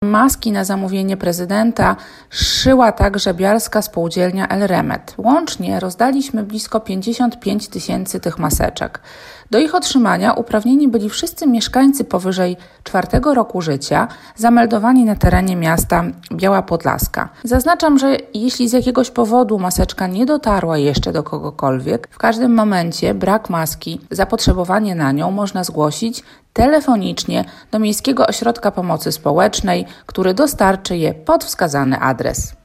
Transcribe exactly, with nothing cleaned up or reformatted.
Maski na zamówienie prezydenta szyła także bialska spółdzielnia El Remet. Łącznie rozdaliśmy blisko pięćdziesiąt pięć tysięcy tych maseczek. Do ich otrzymania uprawnieni byli wszyscy mieszkańcy powyżej czwartego roku życia zameldowani na terenie miasta Biała Podlaska. Zaznaczam, że jeśli z jakiegoś powodu maseczka nie dotarła jeszcze do kogokolwiek, w każdym momencie brak maski, zapotrzebowanie na nią można zgłosić telefonicznie do Miejskiego Ośrodka Pomocy Społecznej, który dostarczy je pod wskazany adres.